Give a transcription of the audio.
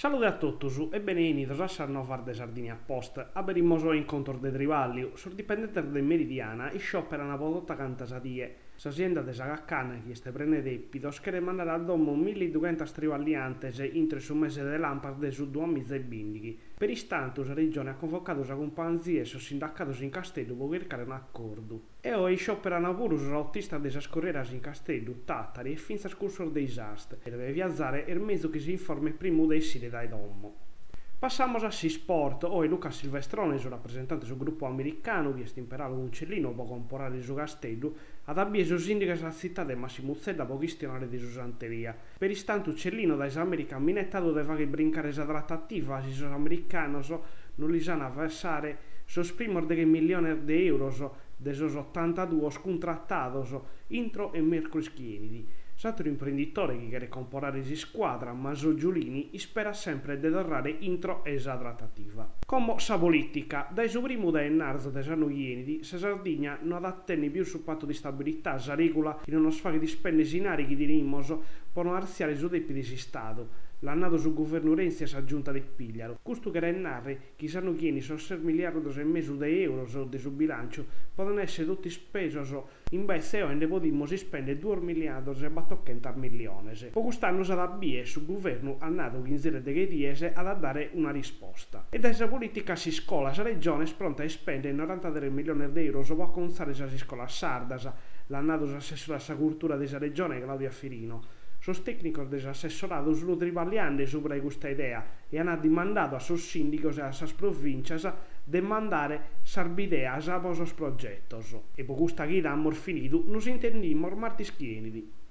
Salute a tutti e benvenuti a questa nuova de Sardinia Post. Aberimmoso incontro de Trivalliu. Sul dipendente de Meridiana, i sciopera una podotta cantasadie. S'azienda de Sagaccan, che ste prende depidos, che mandarà a domo 1200 trivalliantes entro su mese de Lampard su 2 mesi e bindighi. Per istanto, la regione ha convocato la compagnia e i sindacati in Castello per cercare un accordo. E ora scioperano pure gli autisti delle scorreras in Castello, Tattari e finza scursor dei Sast. E deve viaggiare il mezzo che si informa prima dei siti dai domo. Passamos a Sport. Oi Luca Silvestrone, il rappresentante del gruppo americano, che sta imparando un cellino per comprare su Castello, ad abbieso sindica la città di Massimuzzella per gestionare di susanteria. Per istanto il cellino da America minettato deve brincare esa trattativa, si sono americani non li sanno avversare, sosprimor de milioni di euro de sos 82 scontrattados intro e mercoledì schienidi. Satro imprenditore che vuole comprare di squadra, ma Giulini spera sempre di tornare intro esa trattativa. Come sa politica, dai suo primo denaro dei Sanoienidi, se Sardegna non adatteni più sul patto di stabilità, sa regola che non sfaghi di spendere inari che dirimoso per non arziare su deppi di Stato. L'annato sul governo Renzi e sa giunta del pigliaro. Questo che renare che sanno chieni sono 6 miliardi e mezzo di euro del suo bilancio possono essere tutti spesi in base a ne podimmo si spende 2 miliardi e battoccenta milioni. Per quest'anno sarà bie sul governo annato 15 di riese ad dare una risposta. E da questa politica si scola, la regione è pronta a spendere 93 milioni di euro per cominciare la scuola sarda, l'annato l'assessore alla cultura della regione Claudia Firino. Sos tecnicos dell'assessorato sono triballiando sopra questa idea e hanno demandato a sos sindicos e a sas provincias de mandare sarbideas a vosos progettos. E per questa gira amor finito, nos intendimos martis chienidi.